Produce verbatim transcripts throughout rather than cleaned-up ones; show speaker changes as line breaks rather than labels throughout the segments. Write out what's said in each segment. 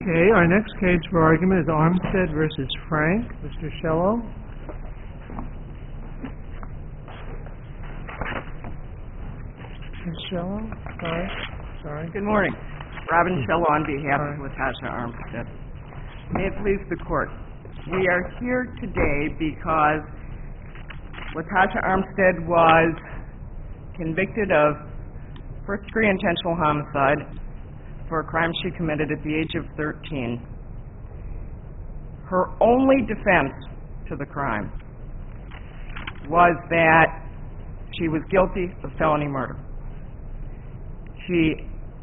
Okay, our next case for argument is Armstead versus Frank. Mister Shello. Miz Shello? Sorry. Sorry.
Good morning. Robin Shello on behalf
Sorry.
of Latasha Armstead. May it please the Court. We are here today because Latasha Armstead was convicted of first-degree intentional homicide for a crime she committed at the age of thirteen. Her only defense to the crime was that she was guilty of felony murder. She,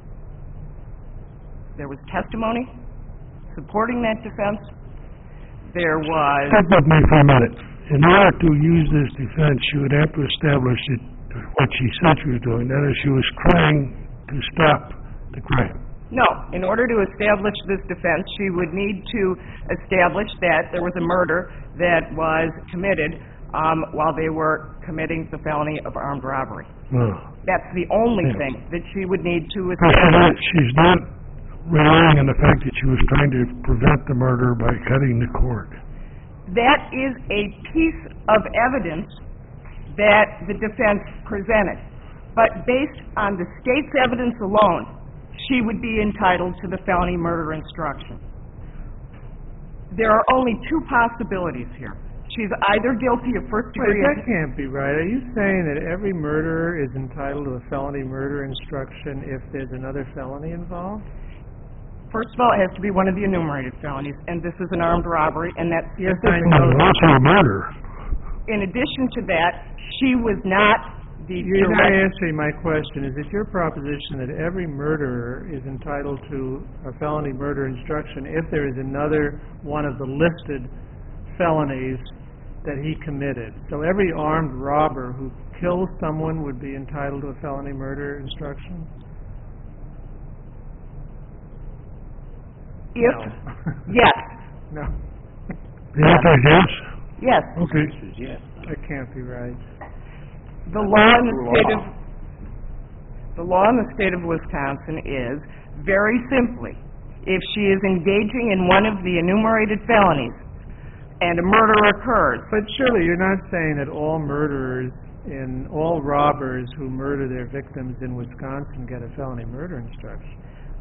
there was testimony supporting that defense. There was...
Stop with me for a minute. In order to use this defense, she would have to establish that what she said she was doing, that is, she was trying to stop the crime.
No. In order to establish this defense, she would need to establish that there was a murder that was committed um, while they were committing the felony of armed robbery.
Oh.
That's the only
Yeah.
thing that she would need to
She's not,
establish.
she's not relying on the fact that she was trying to prevent the murder by cutting the cord.
That is a piece of evidence that the defense presented. But based on the state's evidence alone, she would be entitled to the felony murder instruction. There are only two possibilities here. She's either guilty of first
Wait,
degree...
that can't be right. Are you saying that every murderer is entitled to a felony murder instruction if there's another felony involved?
First of all, it has to be one of the enumerated felonies, and this is an armed robbery, and that's...
Yes, I
Well,
know.
it's also a murder.
In addition to that, she was not the
You're not
direct...
answering my question. Is it your proposition that every murderer is entitled to a felony murder instruction if there is another one of the listed felonies that he committed? So every armed robber who kills someone would be entitled to a felony murder instruction?
If...
No.
Yes.
No.
The answer is yes?
Yes.
Okay.
That can't be right.
The law in the state of... The law in the state of Wisconsin is, very simply, if she is engaging in one of the enumerated felonies and a murder occurs...
But surely you're not saying that all murderers and all robbers who murder their victims in Wisconsin get a felony murder instruction.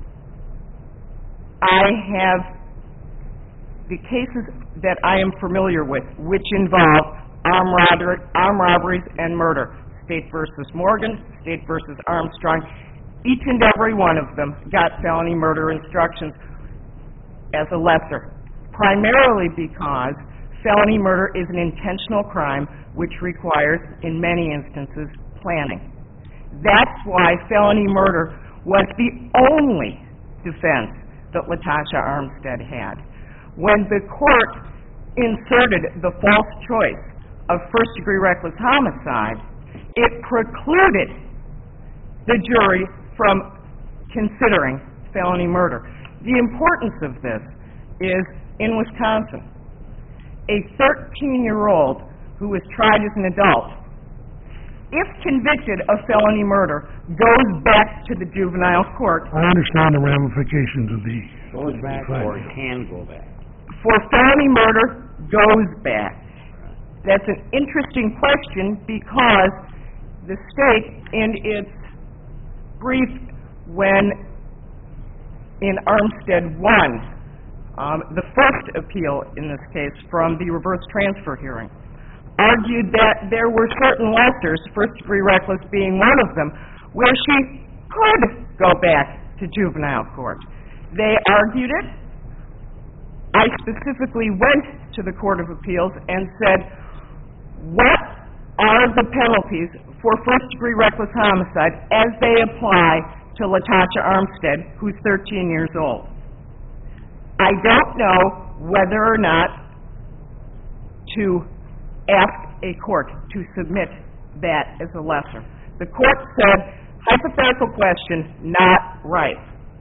I have the cases that I am familiar with, which involve armed, robber, armed robberies and murder. State versus Morgan, State versus Armstrong. Each and every one of them got felony murder instructions as a lesser, primarily because felony murder is an intentional crime which requires, in many instances, planning. That's why felony murder was the only defense that Latasha Armstead had. When the court inserted the false choice of first-degree reckless homicide, it precluded the jury from considering felony murder. The importance of this is, in Wisconsin, a thirteen-year-old who was tried as an adult, if convicted of felony murder, goes back to the juvenile court.
I understand the ramifications of the...
Goes back or can go back.
For felony murder, goes back. That's an interesting question because the state, in its brief when in Armstead won, um, the first appeal in this case from the reverse transfer hearing, argued that there were certain lessers, first-degree reckless being one of them, where she could go back to juvenile court. They argued it. I specifically went to the Court of Appeals and said, what are the penalties for first-degree reckless homicide as they apply to Latasha Armstead, who's thirteen years old? I don't know whether or not to ask a court to submit that as a lesser. The court said, hypothetical question, not right.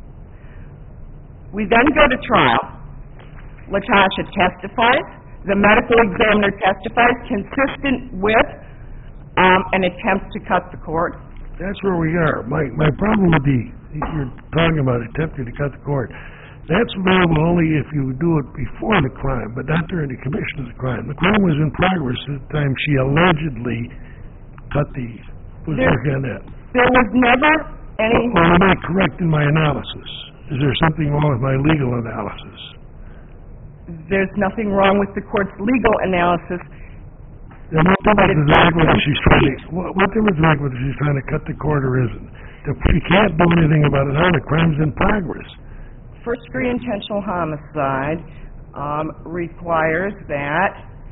We then go to trial. Latasha testifies. The medical examiner testifies consistent with um, an attempt to cut the cord.
That's where we are. My my problem with the, you're talking about attempting to cut the cord. That's available only if you do it before the crime, but not during the commission of the crime. The crime was in progress at the time she allegedly cut the, was
There-
working on that.
There was never any,
Well, am I correct in my analysis? Is there something wrong with my legal analysis?
there's nothing wrong with the court's legal analysis.
Then what difference
it's
does it make whether
not-
she's trying to, what, what difference does it make whether she's trying to cut the cord or isn't? If she can't do anything about it now, the crime's in progress.
First-degree intentional homicide um, requires that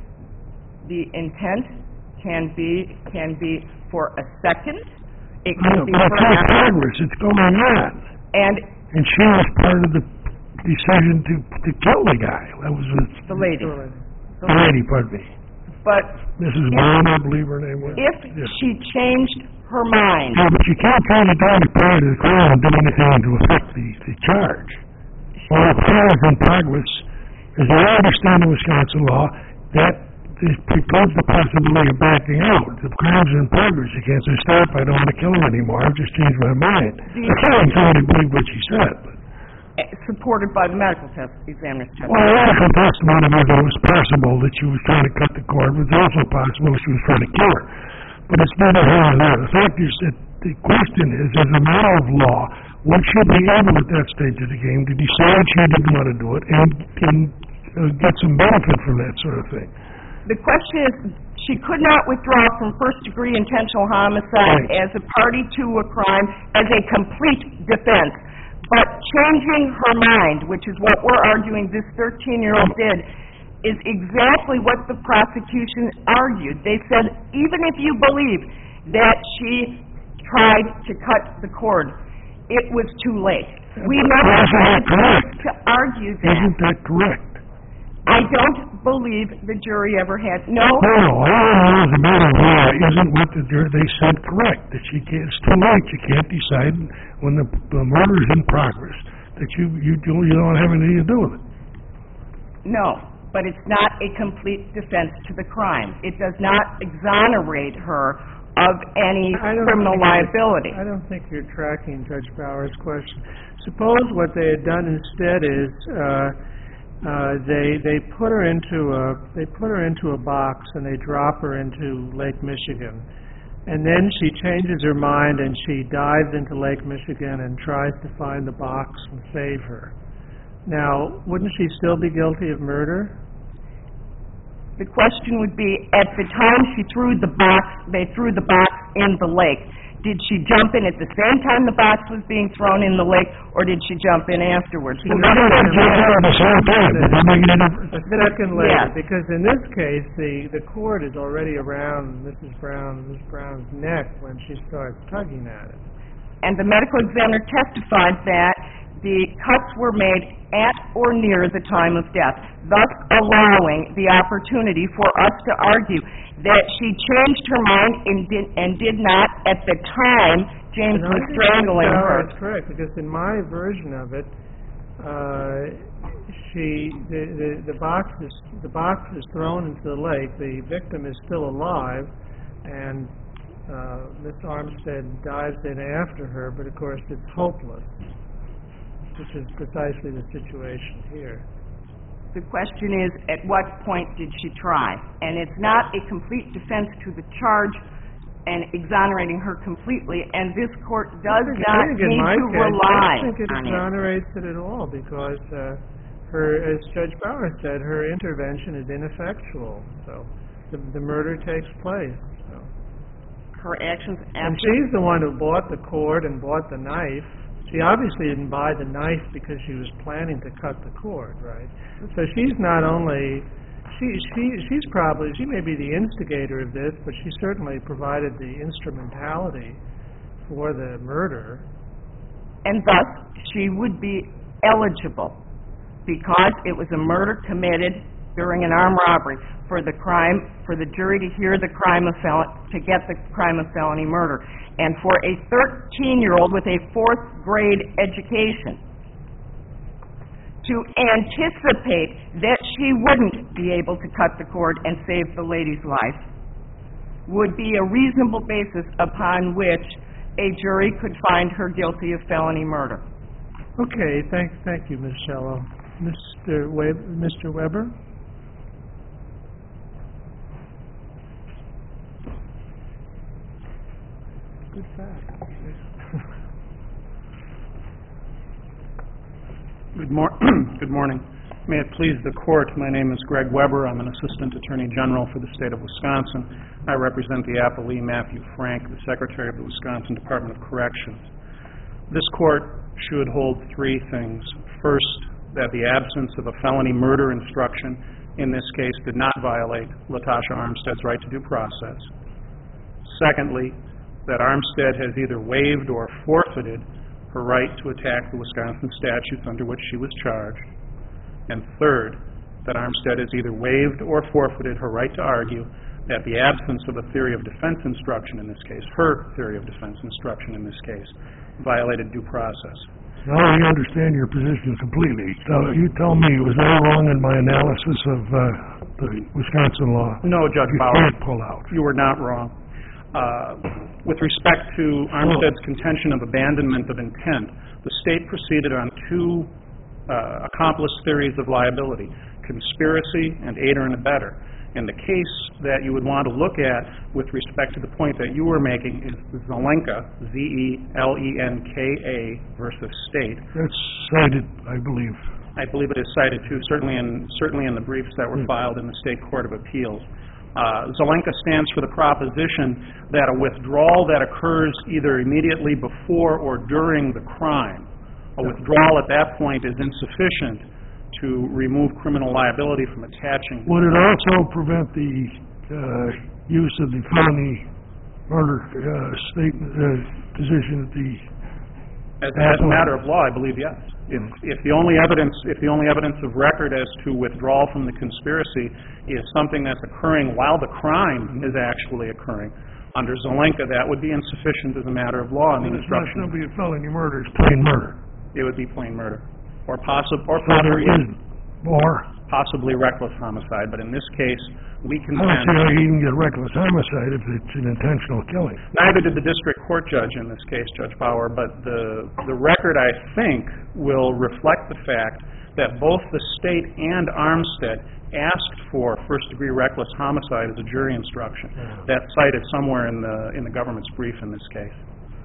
the intent can be, can be for a second, it
I
can
know,
be
but
for
it's in
an hour,
progress, it's going on.
and
And she was part of the decision to, to kill the guy. That was with
the lady.
the lady, pardon me.
But
Missus Brown, I believe her name was.
if
Yeah.
she changed her mind,
Yeah, but you can't tell the guy prior to the crime and do anything to affect the, the charge. Well, the crime is in progress, as I understand the Wisconsin law, that this precludes the possibility of backing out. The crime's in progress, you can't say, stop, I don't want to kill him anymore, I've just changed my mind.
The-
I can't totally believe what she said, but...
eh, supported by the medical test examiner's
Well,
testimony.
a lot of testimony was that it was possible that she was trying to cut the cord, but it's also possible she was trying to kill her. But it's neither here nor there. The fact is that the question is, as a matter of law, would she be able at that stage of the game to decide she didn't want to do it and, and uh, get some benefit from that sort of thing?
The question is, she could not withdraw from first-degree intentional homicide
Right.
as a party to a crime as a complete defense. But changing her mind, which is what we're arguing this thirteen-year-old did, is exactly what the prosecution argued. They said, even if you believe that she tried to cut the cord, it was too late. We never
Isn't that
had
correct?
to argue that.
Isn't that correct?
I don't believe the jury ever had, no,
No, no, all I know as a matter of law isn't what the jury, they said correct, that she can't, it's too late, you can't decide when the, the murder is in progress, that you, you, don't- you don't have anything to do with it.
no. But it's not a complete defense to the crime. It does not exonerate her of any
I don't
criminal
think you're-
liability.
I don't think you're tracking Judge Bauer's question. Suppose what they had done instead is, uh, uh, they, they put her into a, they put her into a box and they drop her into Lake Michigan. And then she changes her mind and she dives into Lake Michigan and tries to find the box and save her. Now, wouldn't she still be guilty of murder?
The question would be, at the time she threw the box, they threw the box in the lake, did she jump in at the same time the box was being thrown in the lake, or did she jump in afterwards?
Well, they don't have to do it at the same time, does that make any difference?
A second later,
Yes.
because in this case, the, the cord is already around Missus Brown, Miss Brown's neck when she starts tugging at it.
And the medical examiner testified that the cuts were made at or near the time of death, thus allowing the opportunity for us to argue that she changed her mind and did, and did not, at the time James
And I
was
think
strangling
Judge
her.
Bauer is correct, because in my version of it, uh, she, the, the, the box is, the box is thrown into the lake, the victim is still alive, and, uh, Miss Armstead dives in after her, but of course it's hopeless, which is precisely the situation here.
The question is, at what point did she try? And it's not a complete defense to the charge and exonerating her completely, and this court does
I
not
think in
need
my
to
case,
rely
I think it
on it.
exonerates it at all, because uh, her, as Judge Bauer said, her intervention is ineffectual, so the, the murder takes place. So.
Her actions
And
after
she's the one who bought the cord and bought the knife. She obviously didn't buy the knife because she was planning to cut the cord, right? So she's not only, she, she, she's probably, she may be the instigator of this, but she certainly provided the instrumentality for the murder.
and thus she would be eligible because it was a murder committed during an armed robbery for the crime, for the jury to hear the crime of fel- to get the crime of felony murder, and for a thirteen-year-old with a fourth grade education to anticipate that she wouldn't be able to cut the cord and save the lady's life would be a reasonable basis upon which a jury could find her guilty of felony murder.
Okay, thank, thank you, Miz Shallow. Mister Web, Mister Weber? Good fact.
Good, mor- Good morning. May it please the Court, my name is Greg Weber. I'm an Assistant Attorney General for the State of Wisconsin. I represent the appellee Matthew Frank, the Secretary of the Wisconsin Department of Corrections. This Court should hold three things. First, that the absence of a felony murder instruction in this case did not violate Latasha Armstead's right to due process. Secondly, that Armstead has either waived or forfeited her right to attack the Wisconsin statutes under which she was charged. And third, that Armstead has either waived or forfeited her right to argue that the absence of a theory of defense instruction in this case, her theory of defense instruction in this case, violated due process.
Now I understand your position completely. So you tell me, was I wrong in my analysis of uh, the Wisconsin law?
No, Judge
You
Bauer.
can't pull out.
You were not wrong. Uh, with respect to Armstead's contention of abandonment of intent, the state proceeded on two uh, accomplice theories of liability, conspiracy and aider and abetter. And the case that you would want to look at with respect to the point that you were making is Zelenka, Z E L E N K A versus state.
That's cited, I believe.
I believe it is cited too, certainly in, certainly in the briefs that were filed in the State Court of Appeals. Uh, Zelenka stands for the proposition that a withdrawal that occurs either immediately before or during the crime, a withdrawal at that point is insufficient to remove criminal liability from attaching.
Would it also prevent the uh, use of the felony murder uh, statement uh, position at the
As, as a matter of law, I believe yes. If, if the only evidence, if the only evidence of record as to withdrawal from the conspiracy is something that's occurring while the crime is actually occurring, under Zelenka, that would be insufficient as a matter of law in the
It's not
instruction.
going to be a felony murder, it's plain murder.
It would be plain murder, or possible, or
So there
possibly,
is more.
possibly reckless homicide. But in this case, we
I don't see
contend.
how you even get reckless homicide if it's an intentional killing.
Neither did the district court judge in this case, Judge Bauer, but the, the record, I think, will reflect the fact that both the state and Armstead asked for first-degree reckless homicide as a jury instruction. That's cited somewhere in the, in the government's brief in this case.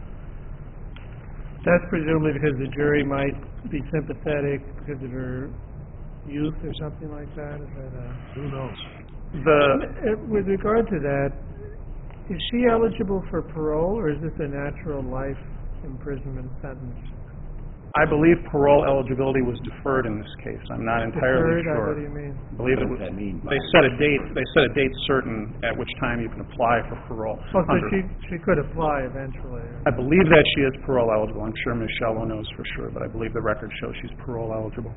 That's presumably because the jury might be sympathetic because of her youth or something like that? Is that a...
Who knows?
The,
Uh, With regard to that, is she eligible for parole, or is this a natural life imprisonment sentence?
I believe parole eligibility was deferred in this case. I'm not entirely
Deferred? Uh,
sure.
What do you mean?
I believe it
What
was.
does that mean?
They set a date. They set a date certain at which time you can apply for parole.
Oh, so
Under-
she, she could apply eventually.
I believe that she is parole eligible. I'm sure Miz Shallow knows for sure, but I believe the record shows she's parole eligible.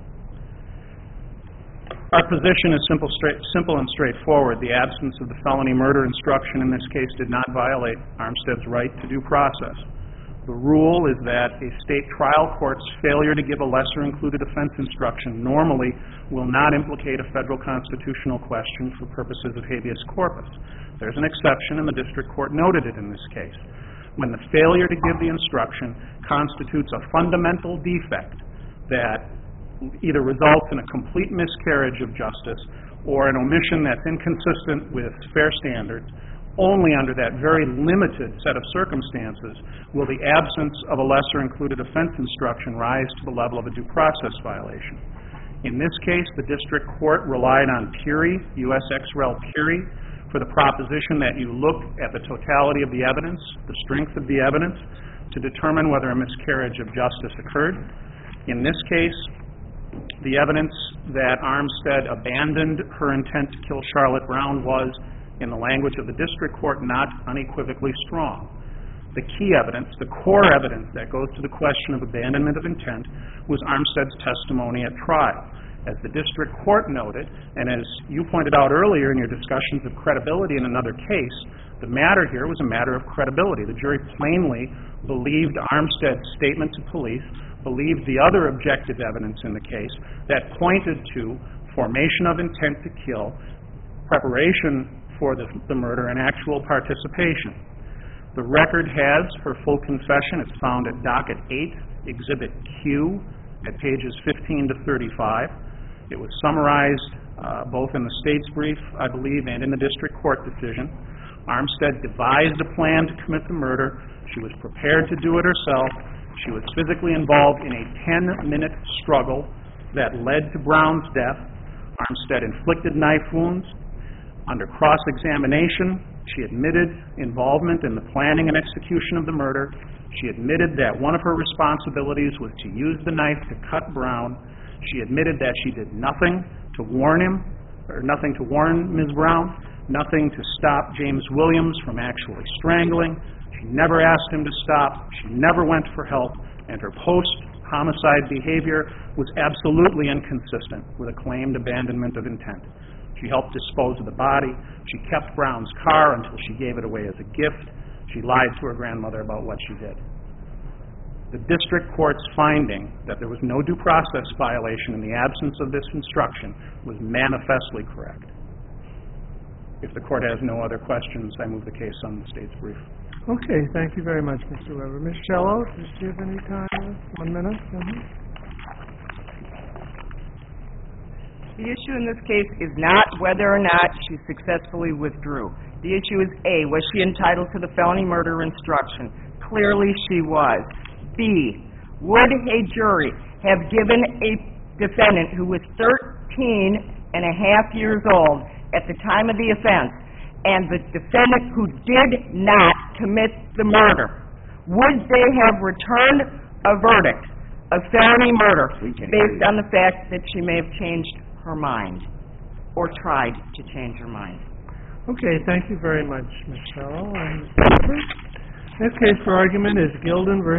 Our position is simple, straight, simple and straightforward. The absence of the felony murder instruction in this case did not violate Armstead's right to due process. The rule is that a state trial court's failure to give a lesser-included offense instruction normally will not implicate a federal constitutional question for purposes of habeas corpus. There's an exception, and the district court noted it in this case. When the failure to give the instruction constitutes a fundamental defect that either results in a complete miscarriage of justice or an omission that's inconsistent with fair standards, only under that very limited set of circumstances will the absence of a lesser-included offense instruction rise to the level of a due process violation. In this case, the district court relied on Curie, U S Ex Rel Curie, for the proposition that you look at the totality of the evidence, the strength of the evidence, to determine whether a miscarriage of justice occurred. In this case, the evidence that Armstead abandoned her intent to kill Charlotte Brown was, in the language of the district court, not unequivocally strong. The key evidence, the core evidence that goes to the question of abandonment of intent, was Armstead's testimony at trial. As the district court noted, and as you pointed out earlier in your discussions of credibility in another case, the matter here was a matter of credibility. The jury plainly believed Armstead's statement to police, believed the other objective evidence in the case that pointed to formation of intent to kill, preparation for the, the murder, and actual participation. The record has her full confession. It's found at docket eight, exhibit Q, at pages fifteen to thirty-five. It was summarized uh, both in the state's brief, I believe, and in the district court decision. Armstead devised a plan to commit the murder. She was prepared to do it herself. She was physically involved in a ten-minute struggle that led to Brown's death. Armstead inflicted knife wounds. Under cross-examination, she admitted involvement in the planning and execution of the murder. She admitted that one of her responsibilities was to use the knife to cut Brown. She admitted that she did nothing to warn him, or nothing to warn Miz Brown, nothing to stop James Williams from actually strangling. She never asked him to stop. She never went for help, and her post-homicide behavior was absolutely inconsistent with a claimed abandonment of intent. She helped dispose of the body. She kept Brown's car until she gave it away as a gift. She lied to her grandmother about what she did. The district court's finding that there was no due process violation in the absence of this instruction was manifestly correct. If the court has no other questions, I move the case on the state's brief.
Okay, thank you very much, Mister Weber. Miz Shello, does she have any time left? One minute? Mm-hmm.
The issue in this case is not whether or not she successfully withdrew. The issue is, A, was she entitled to the felony murder instruction? Clearly she was. B, would a jury have given a defendant who was thirteen and a half years old at the time of the offense, and the defendant who did not commit the murder, would they have returned a verdict of felony murder based on the fact that she may have changed her mind or tried to change her mind?
Okay, thank you very much, Miz Shello. And Mister Weber. Next case for argument is Gilden versus